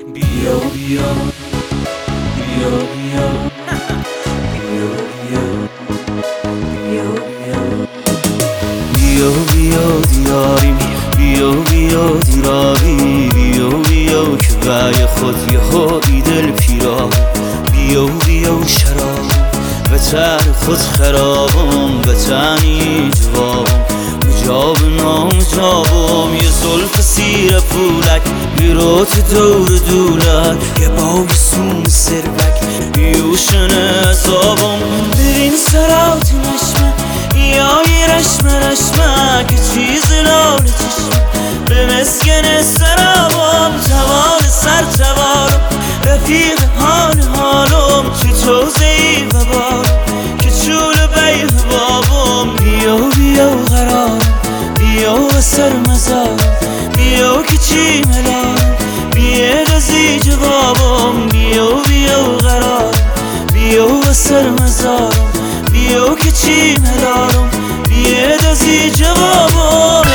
بیا بیا بیا بیا بیا بیا بیا بیا دیاریم، بیا بیا دیرابی، بیا بیا که برای خود یه هایی دل پیرا، بیا بیا شراب به تر خود خرابم، به تنی جوابم مجاب نامجابم، یه زلف سیر پولک بیروت دور دولک، یه باب سوم سربک یوشن حسابم، برین سرات نشمه یا یه رشمه که چیز لال چشمه به مسکن سرابم، توال سر توالم رفیق حالم، چه توزهی و بارم که چول بیه بابم، بیا بیا قرارم، بیا و سر مزارم، بیا که چی ملارم بیه دزی جوابم، بیا بیا قرارم، بیا و سر مزارم، بیا که چی ملارم بیه دزی جوابم.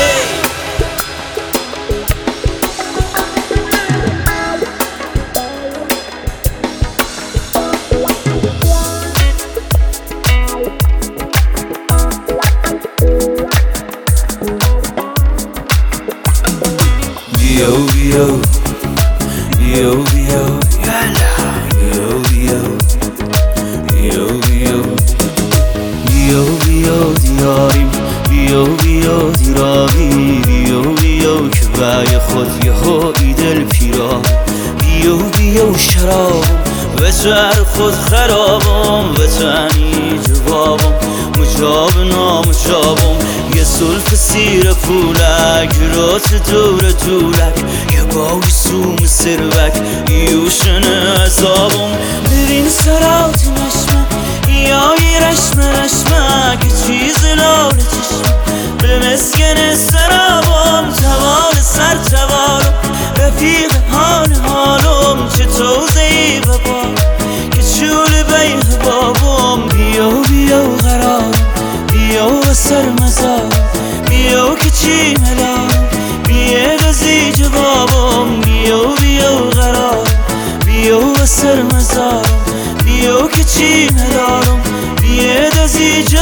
بیا بیا بیا بیا یالا، بیا بیا بیا بیا بیا بیا دیاریم، بیا بیا دیرابی، بیا بیا که برای خود یه هایی دل پیرا، بیا بیا شرابم به تر خود خرابم، به تنی جوابم مجاب نامجابم، یه زلف سیر پولک رات دور دولک، یه باوی سوم سربک یوشن حسابم، برین سرات نشمه یا یه رشمه که چیز لال چشمه به مسکن سرابم، توال سر توالم رفیق حالم، چه توزهی و بارم که چول بیه بابم، بیا بیا قرارم، بیا و سر مزارم، بیا که چی ملارم بیه دزی جوابم، بیا بیا قرارم، بیا و سر مزارم، بیا که چی ملارم بیه دزی جوابم.